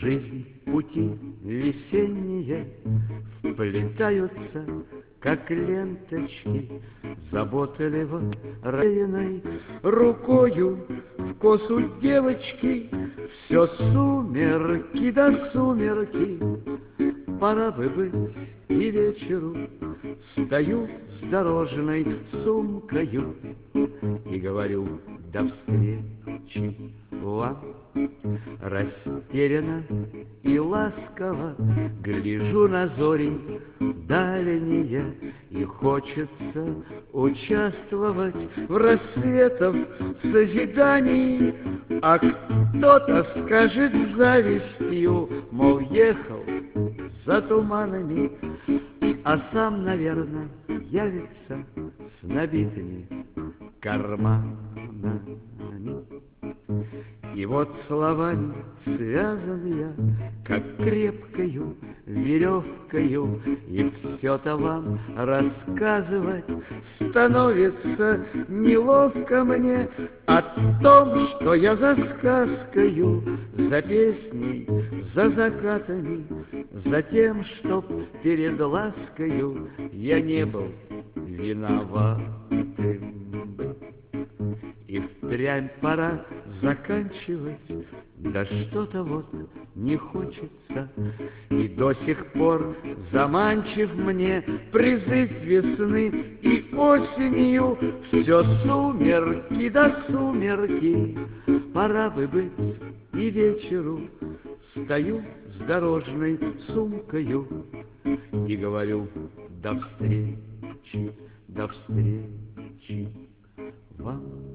жизнь пути весенние вплетаются, как ленточки, заботливо раеной рукою в косу девочки. Все сумерки да сумерки, пора бы быть и вечеру. Стою с дорожной сумкою и говорю: до встречи вам. Растерянно и ласково гляжу на зори дальние, и хочется участвовать в рассветов созидании. А кто-то скажет с завистью, мол, ехал за туманами, а сам, наверное, явится с набитыми карманами. И вот словами связан я, как крепкою веревкою, и все-то вам рассказывать становится неловко мне о том, что я за сказкою, за песней, за закатами, за тем, чтоб перед ласкою я не был виноватым. И впрямь пора заканчивать, да что-то вот не хочется. И до сих пор заманчив мне призыв весны, и осенью все сумерки да сумерки. Пора бы быть и вечеру. Стою с дорожной сумкою и говорю: до встречи вам.